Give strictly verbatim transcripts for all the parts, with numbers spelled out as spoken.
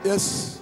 Yes.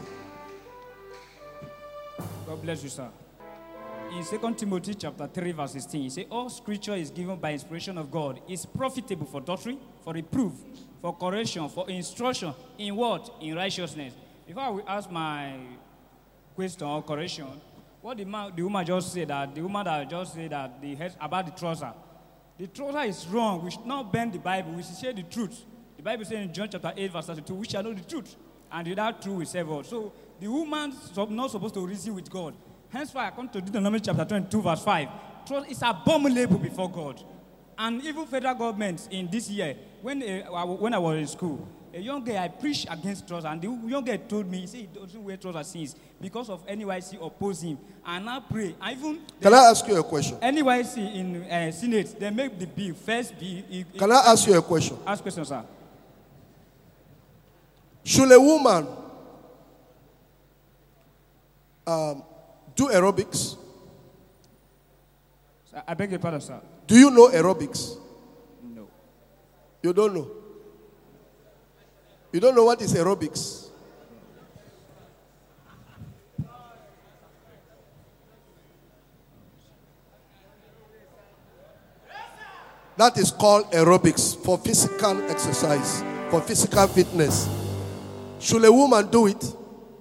God bless you, sir. In Second Timothy chapter three, verse sixteen, he says, all scripture is given by inspiration of God, is profitable for doctrine, for reproof, for correction, for instruction, in what? In righteousness. Before I will ask my question or correction, what the, man, the woman just said, that the woman that just said that the head about the trouser, the trouser is wrong. We should not bend the Bible. We should say the truth. The Bible says in John chapter eight, verse thirty-two, we shall know the truth, and without truth we save us. So the woman is not supposed to reason with God. Henceforth, I come to Deuteronomy chapter twenty-two, verse five. Trust is abominable before God. And even federal government in this year, when, uh, when I was in school, a young girl, I preached against trousers, and the young girl told me, he said he doesn't wear trousers since because of N Y C oppose him. And I pray. I even Can I ask you a question? N Y C in uh, Senate, they make the bill, first bill. It, Can I ask you a question? Ask question, sir. Should a woman um, do aerobics? I beg your pardon, sir. Do you know aerobics? No. You don't know? You don't know what is aerobics? That is called aerobics, for physical exercise, for physical fitness. Should a woman do it?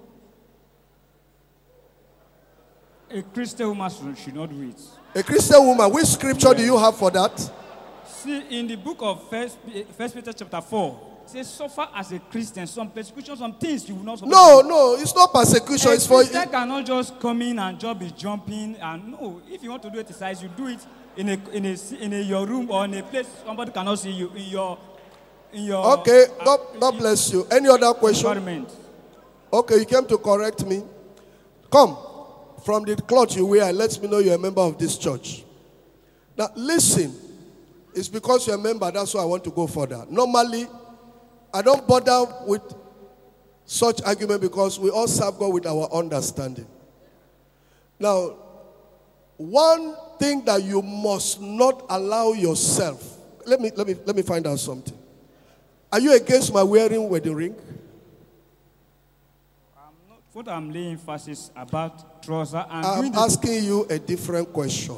A Christian woman should not do it. A Christian woman, which scripture do you have for that? See, in the book of First, First Peter chapter four, it says, suffer as a Christian, some persecution, some things you will not suffer. No, no, it's not persecution. A It's for Christian cannot just come in and just be jumping. And no, if you want to do exercise, you do it in a in a in a, your room or in a place somebody cannot see you in your in your. Okay, uh, God, God bless you. Any other question? Environment. Okay, you came to correct me. Come. From the cloth you wear, let me know you're a member of this church. Now, listen. It's because you're a member, that's why I want to go further. Normally, I don't bother with such argument because we all serve God with our understanding. Now, one thing that you must not allow yourself, let me, let me, let me find out something. Are you against my wearing wedding ring? What I'm laying emphasis about trouser and I'm asking you a different question.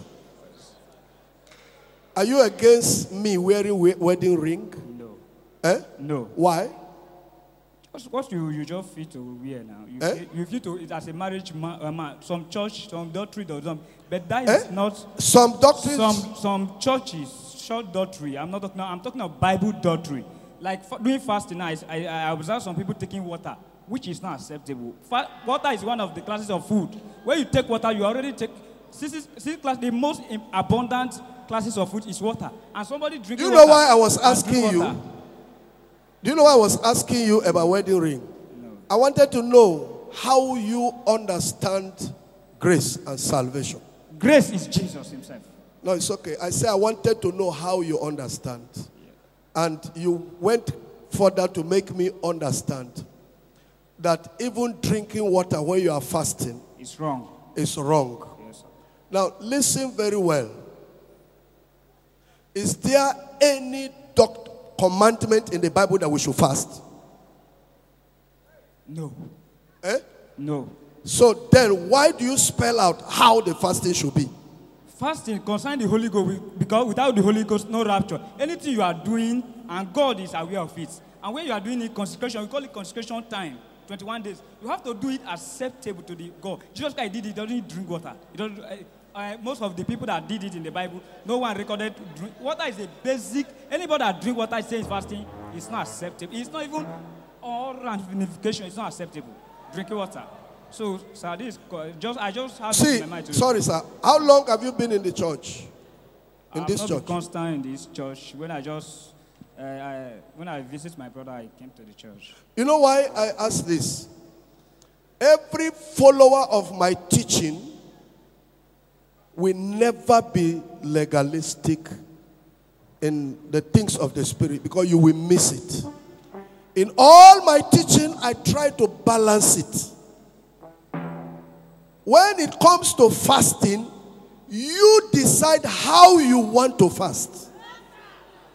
Are you against me wearing we- wedding ring? No. Eh? No. Why? What's what you, you just feel to wear now? You, Eh? feel, you feel to it as a marriage man, uh, man. Some church, some doctrine does not. But that Eh? is not. Some doctrines. Some some churches, short doctrine. I'm not talking. I'm talking about Bible doctrine. Like for, doing fasting, I, I I observe some people taking water, which is not acceptable. Fa- water is one of the classes of food. When you take water, you already take. This is, this class, the most abundant classes of food is water. And somebody drinking Do you know water why I was and asking drink you? water. Do you know why I was asking you about wedding ring? No. I wanted to know how you understand grace and salvation. Grace is Jesus himself. No, it's okay. I said I wanted to know how you understand. And you went further to make me understand that even drinking water when you are fasting It's wrong. is wrong. Yes, sir. Now, listen very well. Is there any doc- commandment in the Bible that we should fast? No. Eh? No. So then, why do you spell out how the fasting should be? Fasting concerns the Holy Ghost because without the Holy Ghost, no rapture. Anything you are doing, and God is aware of it. And when you are doing it, consecration, we call it consecration time, twenty-one days. You have to do it acceptable to the God. Jesus Christ did it, he doesn't drink water. He doesn't, uh, uh, most of the people that did it in the Bible, no one recorded drink. Water is a basic. Anybody that drink water says fasting, it's not acceptable. It's not even all ramification. It's not acceptable. Drinking water. So, sir, this just I just have See, in my mind to sorry, sir. How long have you been in the church? In I've this not church? been constant in this church. When I just uh, I, when I visit my brother, I came to the church. You know why I ask this? Every follower of my teaching will never be legalistic in the things of the Spirit because you will miss it. In all my teaching, I try to balance it. When it comes to fasting, you decide how you want to fast.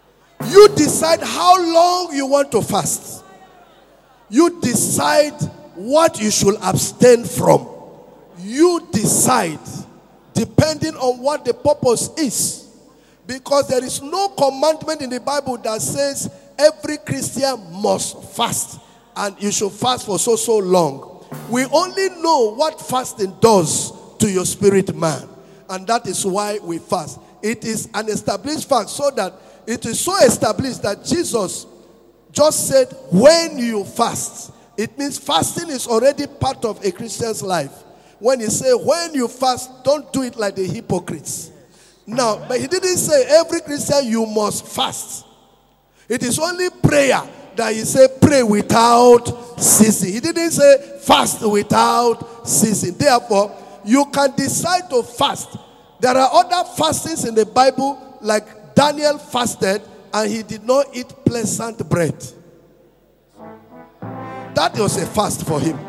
You decide how long you want to fast. You decide what you should abstain from. You decide depending on what the purpose is. Because there is no commandment in the Bible that says every Christian must fast and you should fast for so so long. We only know what fasting does to your spirit man, and that is why we fast. It is an established fact, so that it is so established that Jesus just said, when you fast, it means fasting is already part of a Christian's life. When he said, when you fast, don't do it like the hypocrites. Now, but he didn't say every Christian you must fast. It is only prayer that he said pray without ceasing. He didn't say fast without ceasing. Therefore, you can decide to fast. There are other fastings in the Bible, like Daniel fasted and he did not eat pleasant bread. That was a fast for him.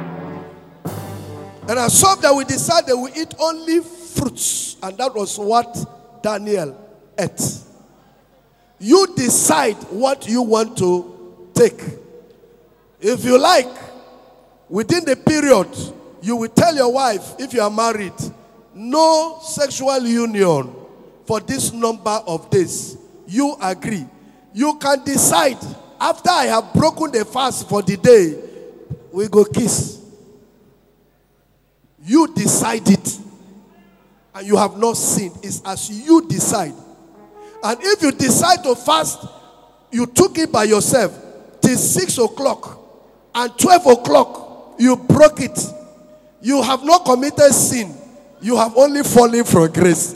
And as some that we decided we eat only fruits, and that was what Daniel ate. You decide what you want to take. If you like, within the period, you will tell your wife, if you are married, no sexual union for this number of days. You agree. You can decide, after I have broken the fast for the day, we go kiss. You decide it. And you have not sinned. It's as you decide. And if you decide to fast, you took it by yourself till six o'clock and twelve o'clock, you broke it. You have not committed sin. You have only fallen from grace.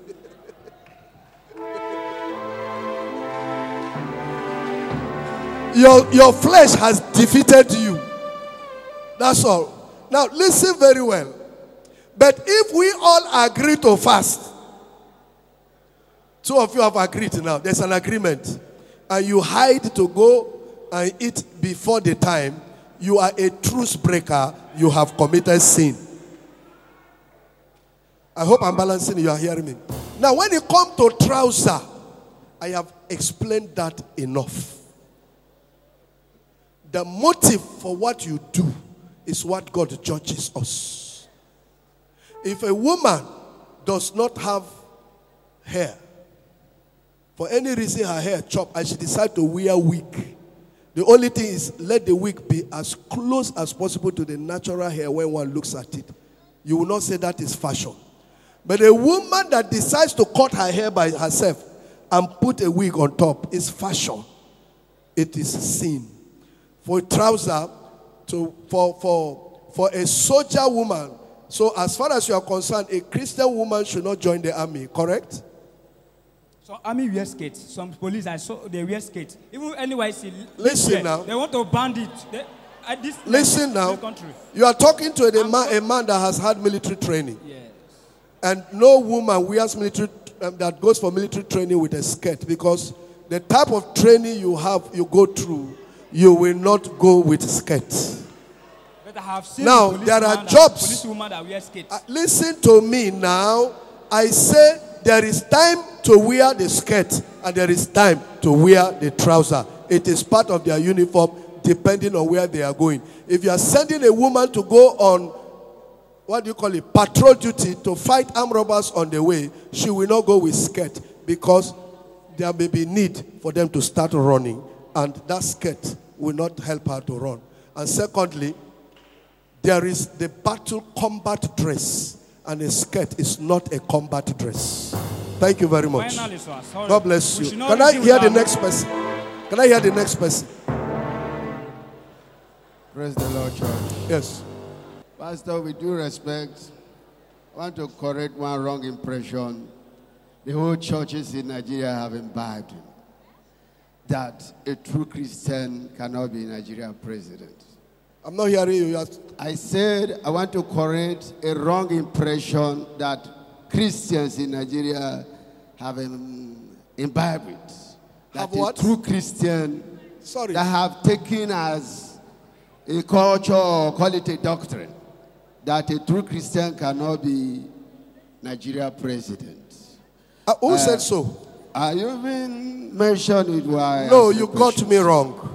your, your flesh has defeated you. That's all. Now listen very well. But if we all agree to fast, two of you have agreed now, there's an agreement, and you hide to go and eat before the time, you are a truce breaker, you have committed sin. I hope I'm balancing, you are hearing me. Now when it comes to trouser, I have explained that enough. The motive for what you do is what God judges us. If a woman does not have hair, for any reason her hair chopped, and she decides to wear wig, the only thing is let the wig be as close as possible to the natural hair when one looks at it. You will not say that is fashion. But a woman that decides to cut her hair by herself and put a wig on top is fashion. It is sin. For a trouser, to, for, for, for a soldier woman, so as far as you are concerned, a Christian woman should not join the army, correct? So army wear skates. Some police, I saw they wear skates. Even N Y C. Listen wear, now. They want to ban it. They, at this Listen now. Country. You are talking to a man, a man that has had military training. Yes. And no woman wears military um, that goes for military training with a skirt, because the type of training you have, you go through, you will not go with skirts. But I have seen now there are jobs. Police woman that wear skates. Uh, listen to me now. I say there is time to wear the skirt and there is time to wear the trouser. It is part of their uniform depending on where they are going. If you are sending a woman to go on, what do you call it, patrol duty to fight armed robbers on the way, she will not go with skirt, because there may be need for them to start running, and that skirt will not help her to run. And secondly, there is the battle combat dress, and a skirt is not a combat dress. Thank you very much. Finally, sir, sorry. God bless We you. should not Can I reason hear with the our next person? Can I hear the next person? Praise the Lord, church. Yes. Pastor, with due respect, I want to correct one wrong impression the whole churches in Nigeria have imbibed, that a true Christian cannot be Nigerian president. I'm not hearing you. you I said I want to correct a wrong impression that Christians in Nigeria have um, imbibed. That Have a what? true Christian Sorry. that have taken as a culture or call it a doctrine that a true Christian cannot be Nigeria president. Uh, who Uh, said so? Uh, you even mentioned it while No, you got me wrong.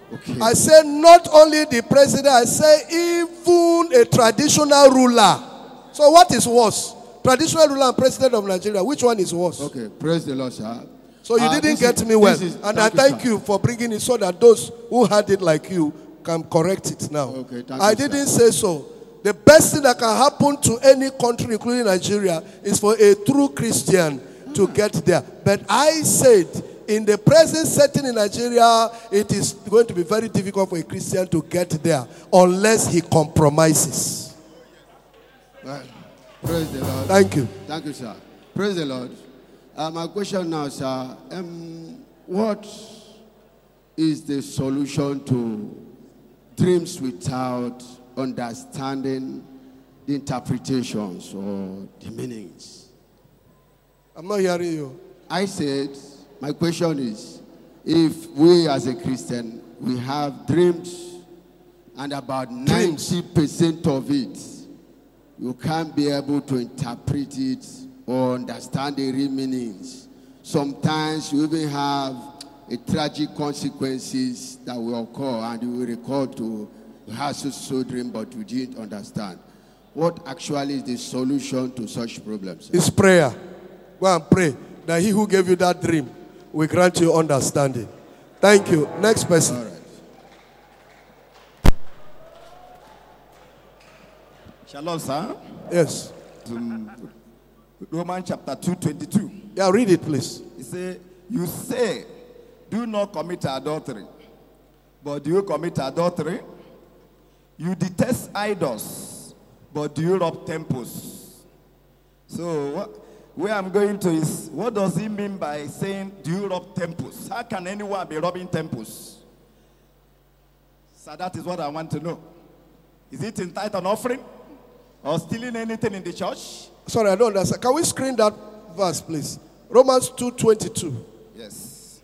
Okay. I say not only the president, I say even a traditional ruler. So what is worse? Traditional ruler and president of Nigeria, which one is worse? Okay, praise the Lord, sir. So you Uh, didn't this get is- me well. this is- And I thank you, thank sir. you for bringing it so that those who had it like you can correct it now. Okay, thank I you, sir. didn't say so. The best thing that can happen to any country, including Nigeria, is for a true Christian to get there. But I said, in the present setting in Nigeria, it is going to be very difficult for a Christian to get there unless he compromises. Well, praise the Lord. Thank you. Thank you, sir. Praise the Lord. Uh, my question now, sir, um, what is the solution to dreams without understanding the interpretations or the meanings? I'm not hearing you. I said, my question is, if we as a Christian, we have dreams and about Dreams. ninety percent of it, you can't be able to interpret it or understand the real meanings. Sometimes you even have a tragic consequences that will occur and you will recall to have so dream but you didn't understand. What actually is the solution to such problems? It's prayer. Go and pray that he who gave you that dream will grant you understanding. Thank you. Next person. All right. Shalom, sir. Yes. Um, Romans chapter two, twenty-two. Yeah, read it, please. He say, you say, do not commit adultery. But do you commit adultery? You detest idols, but do you rob temples? So what, where I'm going to is, what does he mean by saying, do you rob temples? How can anyone be robbing temples? So that is what I want to know. Is it in tithe and offering? Or stealing anything in the church? Sorry, I don't understand. Can we screen that verse, please? Romans two twenty-two. Yes.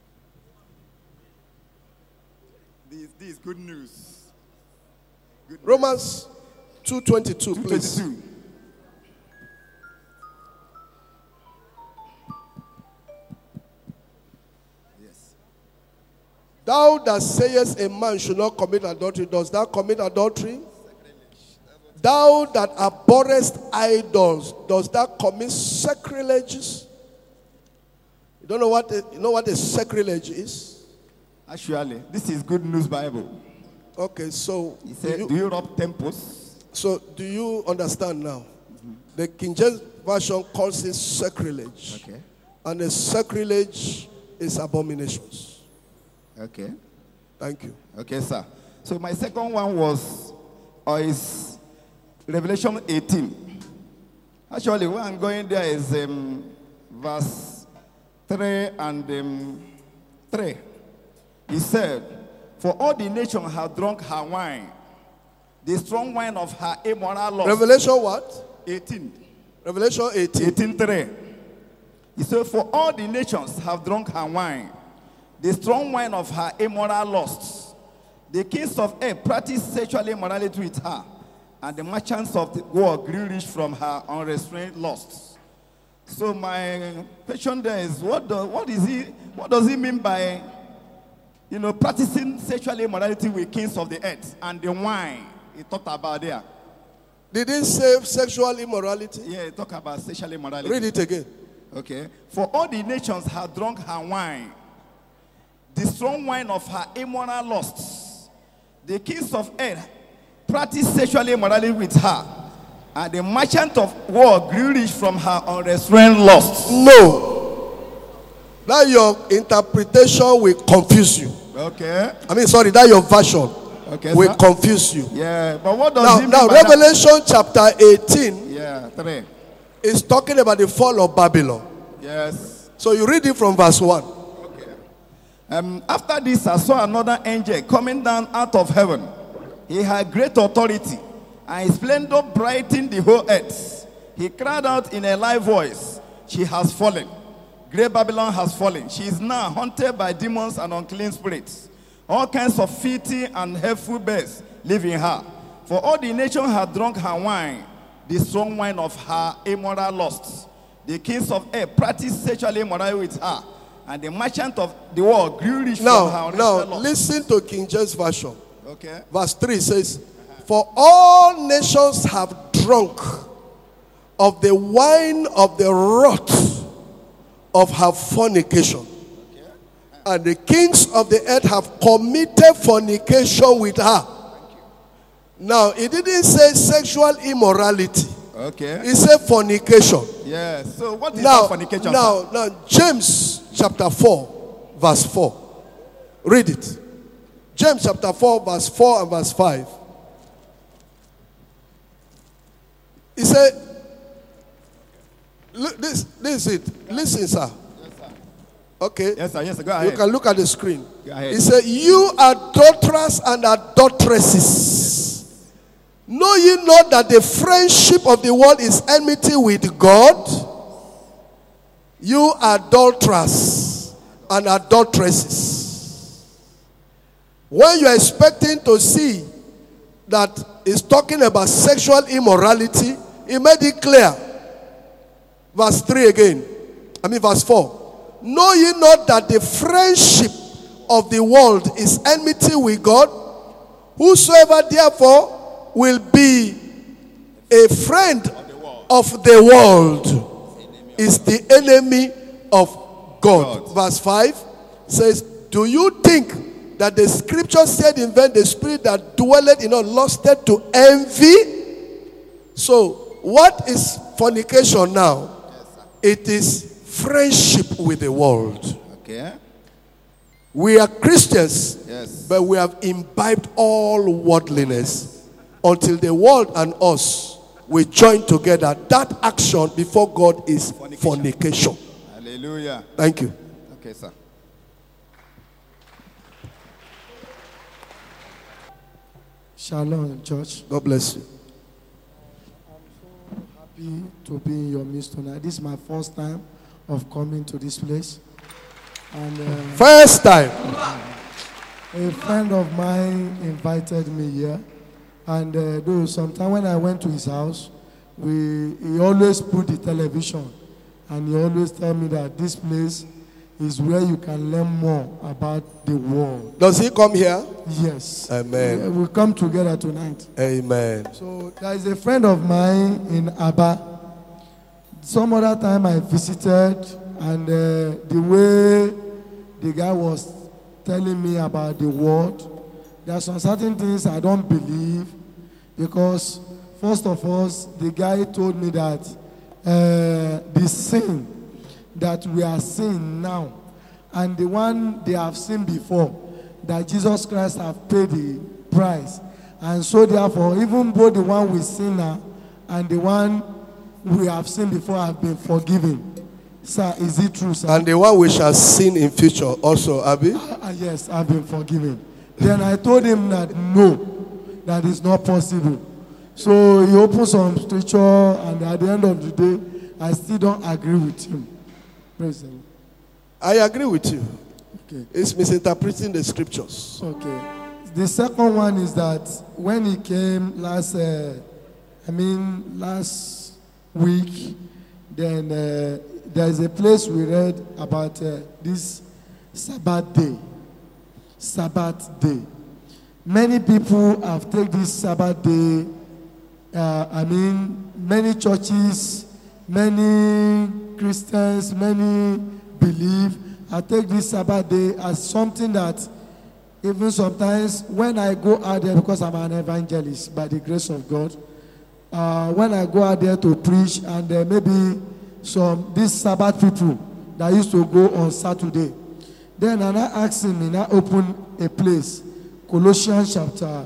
This, this is good news. Good news. Romans two twenty-two, please. two twenty-two. Yes. Thou that sayest a man should not commit adultery, does thou commit adultery? Thou that abhorrest idols, does thou commit sacrileges? You don't know what a, you know what a sacrilege is? Actually, this is good news Bible. Okay, so He do said, you, do you rob temples? so do you understand now? The King James Version calls it sacrilege. Okay. And a sacrilege is abominations. Okay. Thank you. Okay, sir. So my second one was, or is Revelation eighteen. Actually, where I'm going there is um, verse three and um, three. He said, for all the nations have drunk her wine, the strong wine of her immoral lust. Revelation what? eighteen. Revelation eighteen. eighteen three. He said, for all the nations have drunk her wine, the strong wine of her immoral lusts. The kings of earth practiced sexual immorality with her, and the merchants of the world grew rich from her unrestrained lusts. So my question there is, what, do, what is he? What does he mean by, you know, practicing sexual immorality with kings of the earth and the wine he talked about there? Did he say sexual immorality? Yeah, he talked about sexual immorality. Read it again. Okay. For all the nations have drunk her wine, the strong wine of her immoral lusts. The kings of earth practiced sexual immorality with her, and the merchant of war grew rich from her unrestrained lusts. No. That your interpretation will confuse you. Okay. I mean, sorry, that your version Okay, will sir. confuse you. Yeah, but what does Now, it mean now by that? Revelation chapter eighteen Yeah, three. is talking about the fall of Babylon. Yes. So you read it from verse one. Um, after this, I saw another angel coming down out of heaven. He had great authority, and his splendor brightened the whole earth. He cried out in a loud voice, she has fallen. Great Babylon has fallen. She is now haunted by demons and unclean spirits. All kinds of filthy and hateful beasts live in her. For all the nations had drunk her wine, the strong wine of her immoral lusts. The kings of earth practiced sexual immorality with her, And the merchant of the world grew rich from her Now, original now loss. listen to King James Version. Okay. Verse three says, "For all nations have drunk of the wine of the wrath of her fornication, and the kings of the earth have committed fornication with her." Now, it didn't say sexual immorality. Okay. It said fornication. Yes. So what is Now, that fornication? now, now, James chapter four, verse four. Read it. James chapter four, verse four and verse five. He said, look, this, this is it. Listen, sir. Okay. Yes, sir. Yes, sir. Go You ahead. can look at the screen. Go ahead. He said, "You adulterers and adulteresses, know ye not that the friendship of the world is enmity with God? You adulterers and adulteresses." When you are expecting to see that it's talking about sexual immorality, he made it clear. Verse three again. I mean verse four. "Know ye not that the friendship of the world is enmity with God? Whosoever therefore will be a friend of the world is the enemy of God." God. Verse five says, "Do you think that the scripture said in vain, the spirit that dwelleth in us lusted to envy?" So, what is fornication now? It is friendship with the world. Okay. We are Christians, Yes. but we have imbibed all worldliness until the world and us we join together. That action before God is Fornication. fornication. Hallelujah. Thank you. Okay, sir. Shalom, church. God bless you. Happy to be in your midst tonight. This is my first time of coming to this place. And uh, First time. a friend of mine invited me here. And uh, though sometime when I went to his house, we he always put the television. And he always tell me that this place is where you can learn more about the world. Does he come here? Yes. Amen. We, we come together tonight. Amen. So there is a friend of mine in Aba. Some other time I visited, and uh, the way the guy was telling me about the world, there are some certain things I don't believe, because first of all, the guy told me that uh, the sin that we are seeing now and the one they have seen before, that Jesus Christ have paid the price. And so therefore, even both the one we see now and the one we have seen before have been forgiven. Sir, is it true, sir? And the one we shall sin in future also, Abi? Ah, yes, I've been forgiven. Then I told him that no, that is not possible. So he opened some scripture, and at the end of the day, I still don't agree with him. Praise the Lord. I agree with you. Okay. It's misinterpreting the scriptures. Okay. The second one is that when he came last, uh, I mean last week, then uh, there is a place we read about uh, this Sabbath day. Sabbath day. Many people have taken this Sabbath day. Uh, I mean, many churches, many Christians, many believe, I take this Sabbath day as something that even sometimes when I go out there, because I'm an evangelist by the grace of God, uh, when I go out there to preach, and uh, maybe some these Sabbath people that used to go on Saturday, then I now ask him, and I open a place, Colossians chapter,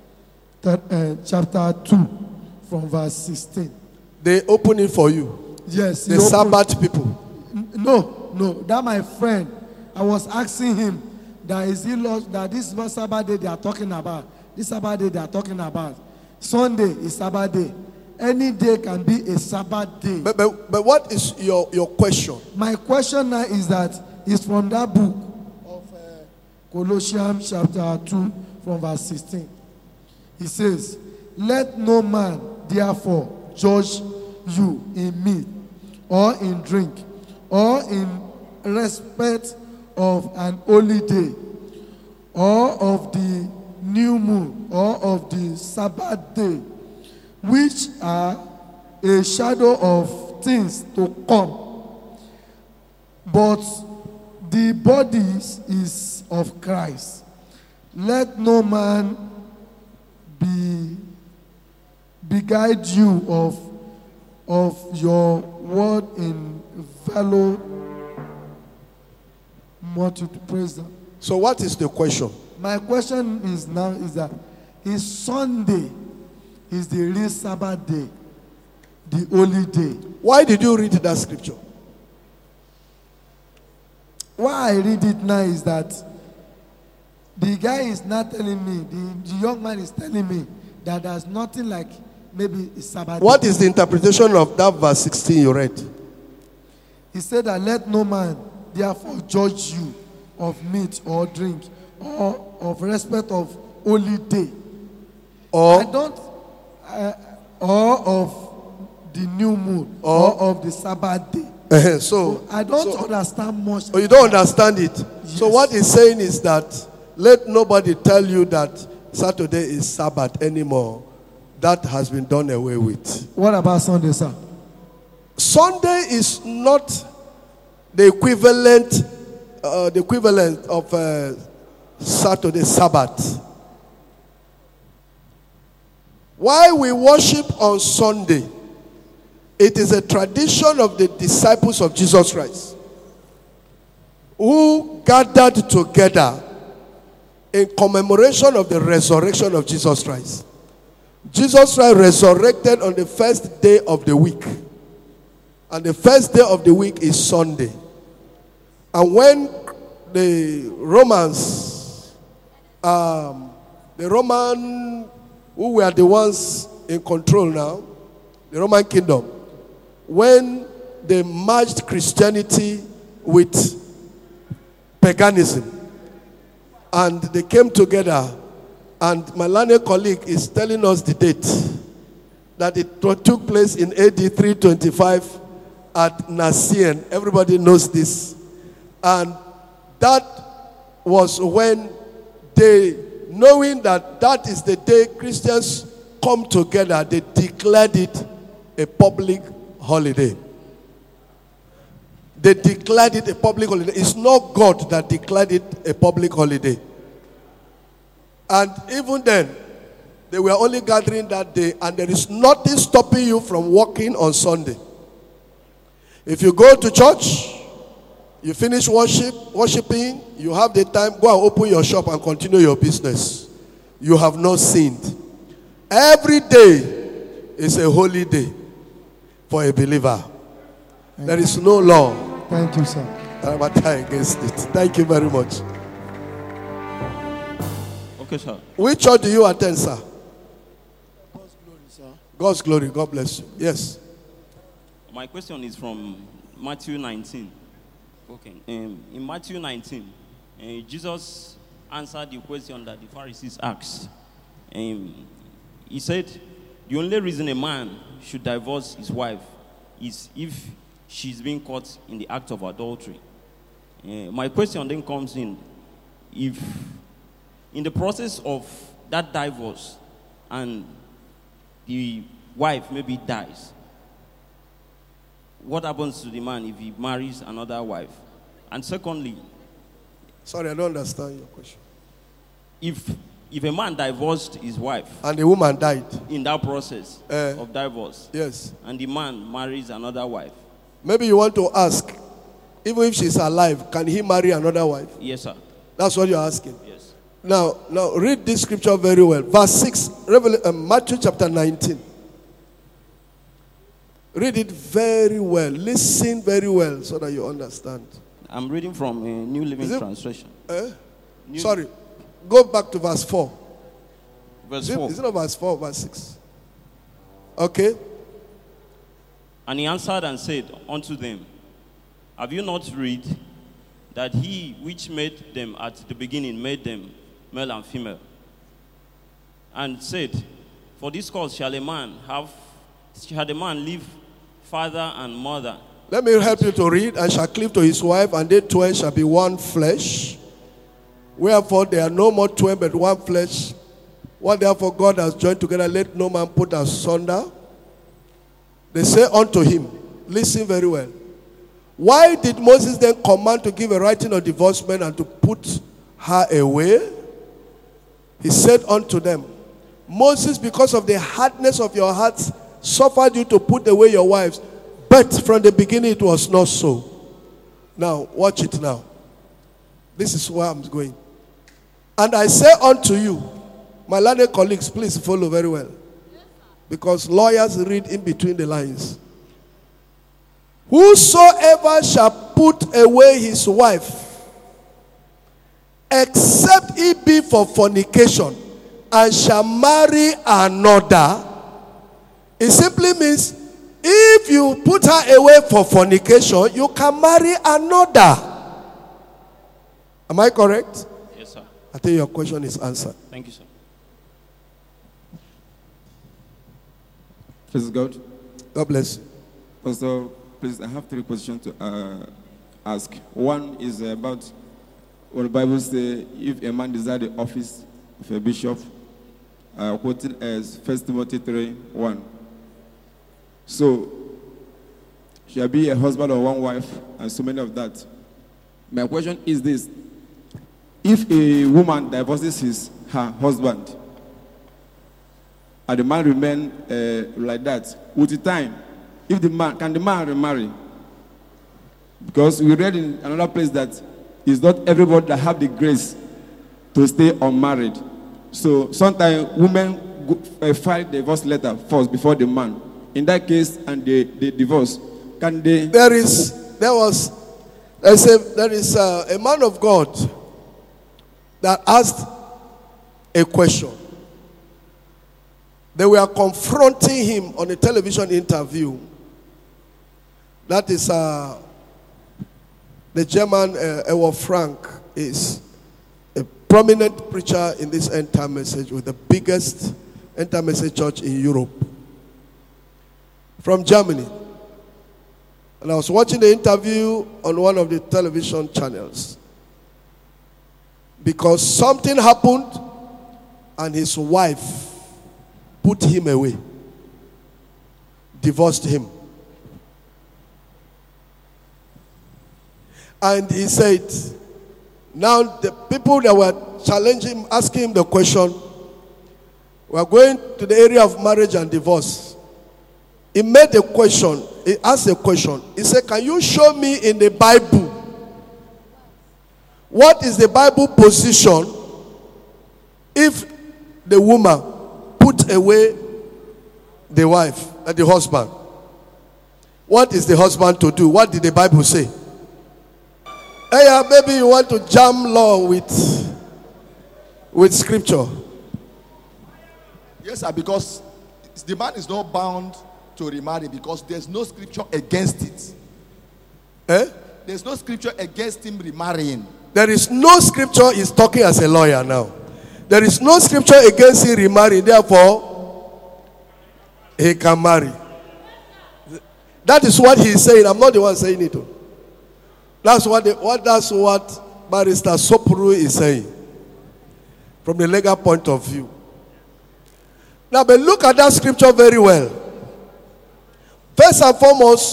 uh, chapter two, from verse sixteen. They open it for you. Yes. The he opened- Sabbath people. No, no, that my friend, I was asking him that is he lost, that this was Sabbath day they are talking about. This Sabbath day they are talking about. Sunday is Sabbath day. Any day can be a Sabbath day. But, but, but what is your, your question? My question now is that it's from that book of uh, Colossians chapter two from verse sixteen. He says, "Let no man therefore judge you in meat or in drink or in respect of an holy day, or of the new moon, or of the Sabbath day, which are a shadow of things to come. But the body is of Christ. Let no man be beguile you of, of your word in valor. Multitude. Praise them. So what is the question? My question is now is that is Sunday is the real Sabbath day, the holy day? Why did you read that scripture? Why I read it now is that the guy is not telling me, the, the young man is telling me that there's nothing like maybe a Sabbath. What is the interpretation of that verse sixteen you read? He said that let no man therefore judge you of meat or drink or of respect of holy day. Or I don't, uh, or of the new moon, Or- or of the Sabbath day. uh, so I don't so- understand much. oh, you don't understand it. So Yes. what he's saying is that let nobody tell you that Saturday is Sabbath anymore. That has been done away with. What about Sunday, sir? Sunday is not the equivalent, uh, the equivalent of uh, Saturday Sabbath. Why we worship on Sunday, it is a tradition of the disciples of Jesus Christ who gathered together in commemoration of the resurrection of Jesus Christ. Jesus Christ resurrected on the first day of the week. And the first day of the week is Sunday. And when the Romans, um, the Roman, who were the ones in control now, the Roman kingdom, when they merged Christianity with paganism, and they came together, and my learned colleague is telling us the date, that it took place in A D three twenty-five at Nicene. Everybody knows this. And that was when they, knowing that that is the day Christians come together, they declared it a public holiday. They declared it a public holiday. It's not God that declared it a public holiday. And even then, they were only gathering that day, and there is nothing stopping you from working on Sunday. If you go to church, you finish worship, worshiping, you have the time, go and open your shop and continue your business. You have not sinned. Every day is a holy day for a believer. There is no law Thank you, sir. that I'm against it. Thank you very much. Okay, sir. Which church do you attend, sir? God's glory, sir. God's glory. God bless you. Yes. My question is from Matthew nineteen. Okay. Um, in Matthew nineteen, uh, Jesus answered the question that the Pharisees asked. Um, he said, the only reason a man should divorce his wife is if she's being caught in the act of adultery. Uh, my question then comes in, if in the process of that divorce and the wife maybe dies, what happens to the man if he marries another wife? And secondly, Sorry, I don't understand your question. if if a man divorced his wife And the woman died. in that process Eh. of divorce, Yes. and the man marries another wife, Maybe you want to ask, even if she's alive, can he marry another wife? yes, sir, That's what you're asking. yes. Now, now read this scripture very well. Verse six, Revel- uh, Matthew chapter nineteen. Read it very well. Listen very well so that you understand. I'm reading from a New Living Is it- Translation. Eh? New- Sorry. Go back to verse four. Verse Is it, four. is it not verse four or verse six? Okay. And he answered and said unto them, have you not read that he which made them at the beginning made them male and female? And said, for this cause shall a man have, shall a man leave father and mother, Let me help you to read. And shall cleave to his wife, and they twain shall be one flesh. Wherefore they are no more twain, but one flesh. What therefore God has joined together, let no man put asunder. They say unto him, listen very well. Why did Moses then command to give a writing of divorcement and to put her away? He said unto them, Moses, because of the hardness of your hearts, suffered you to put away your wives. But from the beginning it was not so. Now, watch it now. This is where I'm going. And I say unto you, my learned colleagues, please follow very well. Because lawyers read in between the lines. Whosoever shall put away his wife, except it be for fornication, and shall marry another, it simply means if you put her away for fornication, you can marry another. Am I correct? Yes, sir. I think your question is answered. Thank you, sir. Praise God. God bless you. Pastor, please, I have three questions to uh, ask. One is about what the Bible says, if a man desires the office of a bishop, uh, quoted as First Timothy three one. So, shall be a husband or one wife, and so many of that. My question is this. If a woman divorces his, her husband, and the man remain uh, like that, with the time, if the man, can the man remarry? Because we read in another place that it's not everybody that have the grace to stay unmarried. So sometimes women go, uh, file divorce letter first before the man. In that case, and they, they divorce, can they? There is, there was, there's a, there is a, a man of God that asked a question. They were confronting him on a television interview. That is uh, the German uh, Ewa Frank is a prominent preacher in this end time message with the biggest end time message church in Europe. From Germany. And I was watching the interview on one of the television channels. Because something happened and his wife put him away. Divorced him. And he said, now the people that were challenging him, asking him the question, we are going to the area of marriage and divorce. He made a question. He asked a question. He said, can you show me in the Bible what is the Bible position if the woman put away the wife and the husband? What is the husband to do? What did the Bible say? Hey, uh, maybe you want to jam law with, with scripture. Yes, sir, because the man is not bound to remarry because there's no scripture against it. Eh? There's no scripture against him remarrying. There is no scripture. He's talking as a lawyer now. There is no scripture against him remarrying. Therefore, he can marry. That is what he's saying. I'm not the one saying it. That's what, the, what, that's what Barrister Sopru is saying from the legal point of view. Now, but look at that scripture very well. First and foremost,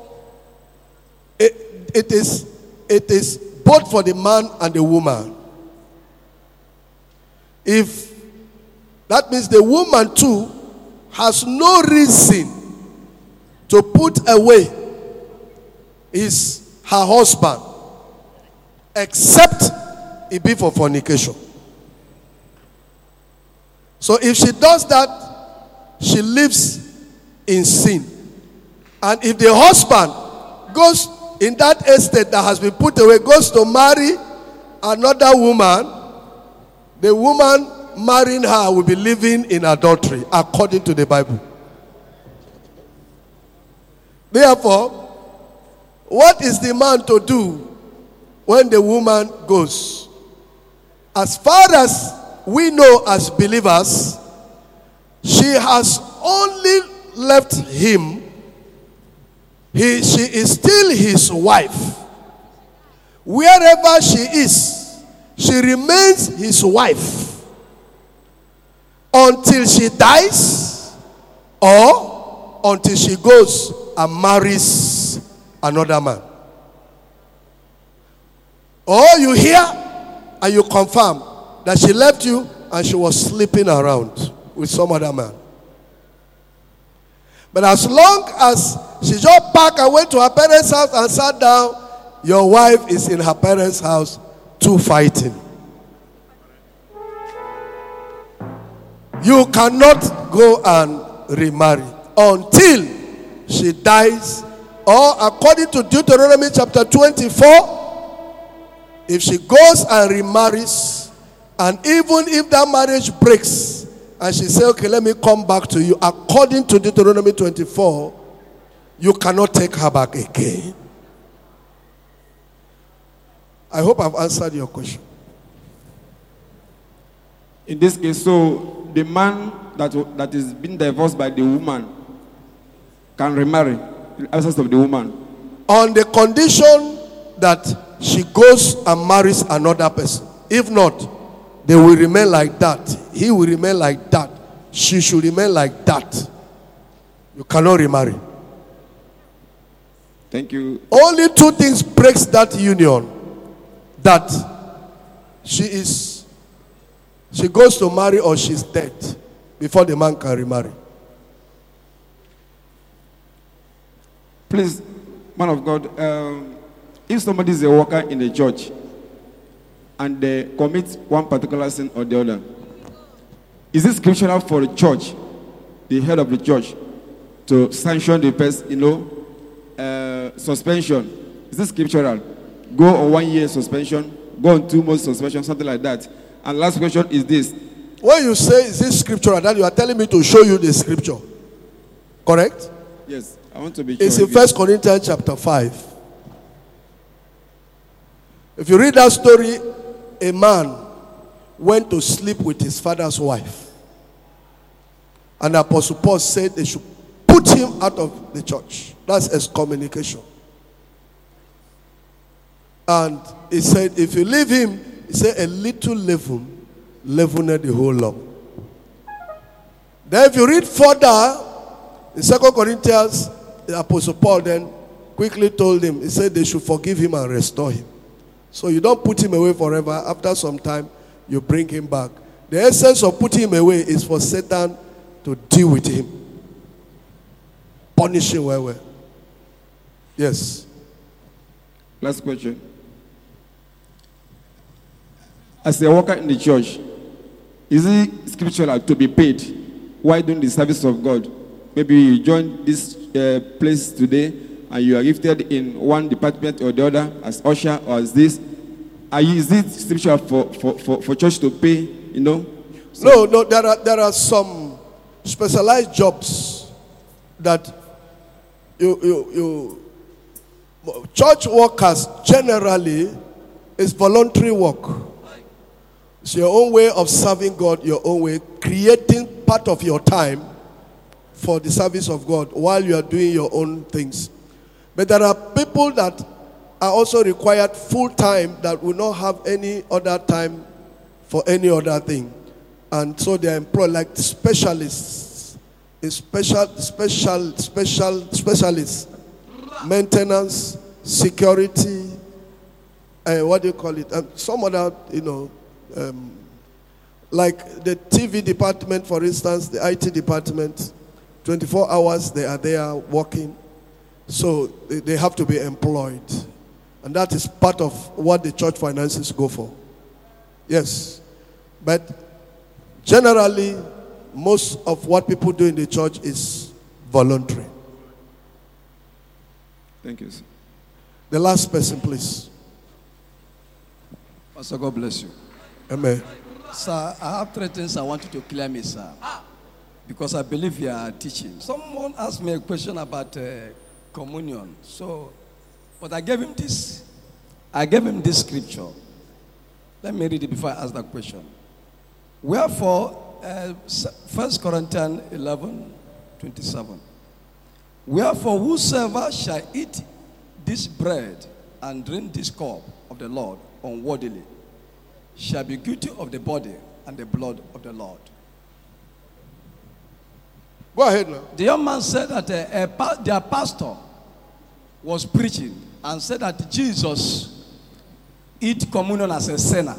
it, it is it is both for the man and the woman. If that means the woman too has no reason to put away his her husband except it be for fornication. So if she does that, she lives in sin. And if the husband goes in that estate that has been put away, goes to marry another woman, the woman marrying her will be living in adultery according to the Bible. Therefore, what is the man to do when the woman goes? As far as we know as believers, she has only left him He, she is still his wife. Wherever she is, she remains his wife until she dies or until she goes and marries another man. Or you hear and you confirm that she left you and she was sleeping around with some other man. But as long as she just packed and went to her parents' house and sat down, your wife is in her parents' house too fighting. You cannot go and remarry until she dies, or according to Deuteronomy chapter twenty-four, if she goes and remarries, and even if that marriage breaks, and she says, okay, let me come back to you, according to Deuteronomy twenty-four, you cannot take her back again. I hope I've answered your question. In this case, so the man that that is being divorced by the woman can remarry in absence of the woman, on the condition that she goes and marries another person. If not, they will remain like that. He will remain like that. She should remain like that. You cannot remarry. Thank you. Only two things breaks that union. That she is, she goes to marry or she's dead before the man can remarry. Please, man of God, um, if somebody is a worker in the church and they commit one particular sin or the other, is it scriptural for the church, the head of the church, to sanction the person, you know, uh, suspension? Is it scriptural? Go on one year suspension, go on two months suspension, something like that. And last question is this. When you say, is this scriptural, that you are telling me to show you the scripture. Correct? Yes, I want to be sure. It's in First Corinthians chapter five. If you read that story, a man went to sleep with his father's wife. And Apostle Paul said they should put him out of the church. That's excommunication. And he said, if you leave him, he said, a little leaven, leavened the whole lump. Then if you read further, in Second Corinthians, the Apostle Paul then quickly told him, he said they should forgive him and restore him. So you don't put him away forever. After some time, you bring him back. The essence of putting him away is for Satan to deal with him. Punish him well, well. Yes. Last question. As a worker in the church, is it scriptural to be paid while doing the service of God? Maybe you join this uh, place today and you are gifted in one department or the other as usher or as this. Are you, is it scriptural for, for, for, for church to pay, you know? So no, no, there are, there are some specialized jobs that you, you, you, church workers generally is voluntary work. It's your own way of serving God, your own way, creating part of your time for the service of God while you are doing your own things. But there are people that are also required full time that will not have any other time for any other thing. And so they are employed like specialists, special, special, special, specialists, maintenance, security, uh, what do you call it? Um, some other, you know, um, like the T V department, for instance, the I T department, twenty-four hours they are there working. So they, they have to be employed. And that is part of what the church finances go for. Yes. But generally, most of what people do in the church is voluntary. thank you, sir. The last person, please. Pastor, God bless you. Amen. Sir, I have three things I want you to clear me, sir. Because I believe you are teaching. Someone asked me a question about uh, communion. So, but I gave him this. I gave him this scripture. Let me read it before I ask that question. Wherefore, uh, First Corinthians eleven, twenty-seven. Wherefore, whosoever shall eat this bread and drink this cup of the Lord unworthily shall be guilty of the body and the blood of the Lord. Go ahead now. The young man said that a, a, pa- their pastor was preaching and said that Jesus eat communion as a sinner.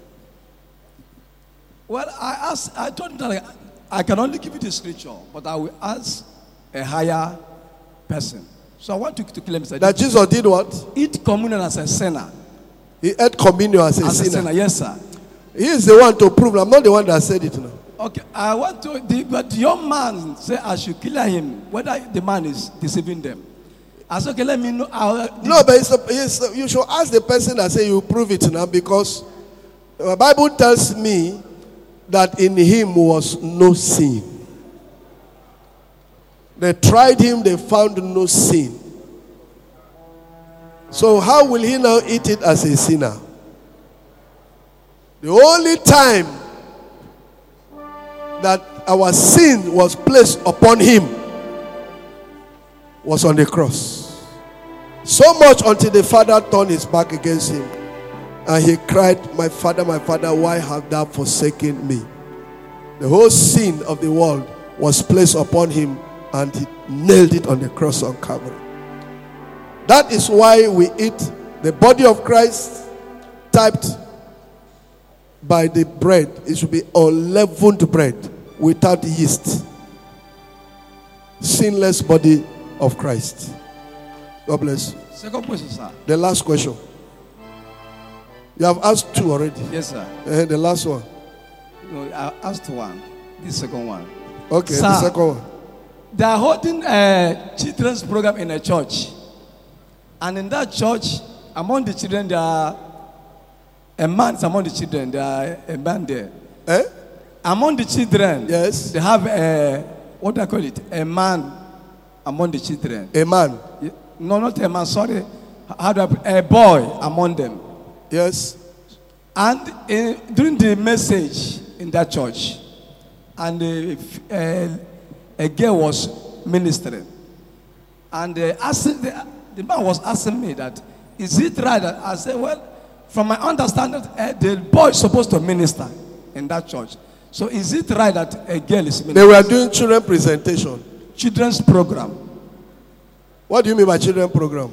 Well, I asked, I told him that I, I can only give you the scripture, but I will ask a higher person. So I want to, to claim that, That Jesus did what? eat communion as a sinner. He ate communion as a As a sinner. sinner, yes, sir. He is the one to prove. I'm not the one that said it now. Okay, I want to, the, but the young man said I should kill him, whether the man is deceiving them. I said, okay, let me know. I'll, No, but it's a, it's a, you should ask the person that say you prove it now, because the Bible tells me that in him was no sin. They tried him, they found no sin. So how will he now eat it as a sinner? The only time that our sin was placed upon him was on the cross. So much until the Father turned his back against him. And he cried, my Father, my Father, why have thou forsaken me? The whole sin of the world was placed upon him, and he nailed it on the cross on Calvary. That is why we eat the body of Christ typed by the bread. It should be unleavened bread without yeast. Sinless body of Christ. God bless you. Second question, sir. The last question. You have asked two already. Yes, sir. Uh, the last one. No, I asked one. The second one. Okay, Sir, the second one. They are holding a children's program in a church. And in that church, among the children, there are a man is among the children. There are a man there. Eh? Among the children, yes, they have a, what do I call it? A man among the children. A man? No, not a man, sorry. How do I put, a boy among them. Yes. And in, during the message in that church, and a, a, a girl was ministering, and uh, asking, the, the man was asking me that, is it right? That I said, well, from my understanding, uh, the boy is supposed to minister in that church. So is it right that a girl is ministering? They were doing children presentation. Children's program. What do you mean by children program?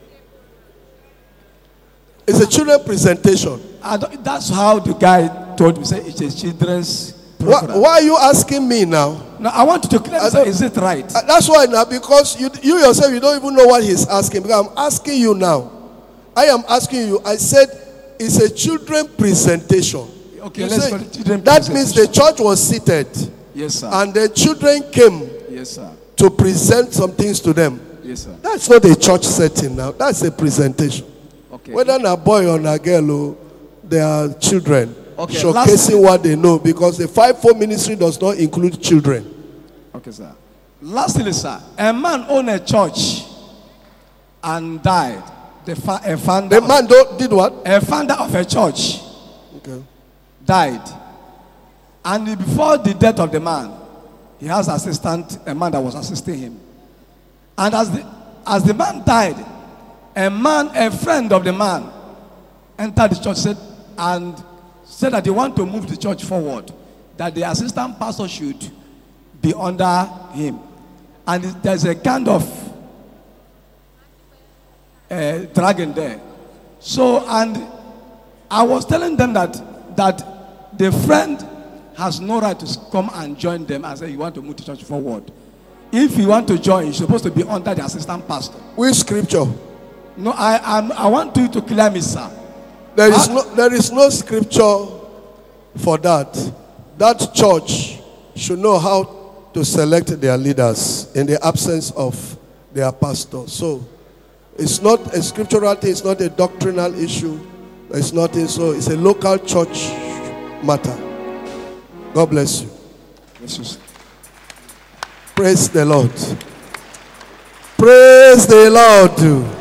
It's a children presentation. I don't, that's how the guy told me. Say it's a children's program. Why, why are you asking me now? No, I want you to clear. Say, is it right? Uh, that's why now, because you, you yourself, you don't even know what he's asking. Because I'm asking you now. I am asking you. I said it's a children presentation. Okay, you let's say, call it children that means the church was seated. Yes, sir. And the children came. Yes, sir. To present some things to them. Yes, sir. That's not a church setting now. That's a presentation. Okay. Whether a boy or a girl, they are children. Okay, showcasing lastly, what they know, because the five-fold ministry does not include children. Okay, sir. Lastly, sir, a man owned a church and died. The fa- a founder The man do- did what? A founder of a church okay. died. And before the death of the man, he has assistant, a man that was assisting him. And as the, as the man died, a man, a friend of the man, entered the church said, and said that they want to move the church forward, that the assistant pastor should be under him. And there's a kind of uh, dragon there. So, and I was telling them that that the friend has no right to come and join them and say you want to move the church forward. If you want to join, you're supposed to be under the assistant pastor. Which scripture? No, I I'm, I want you to clear me, sir. There is no there is no scripture for that. That church should know how to select their leaders in the absence of their pastor. So it's not a scriptural thing, it's not a doctrinal issue. It's nothing. So it's a local church matter. God bless you. Yes, praise the Lord. Praise the Lord.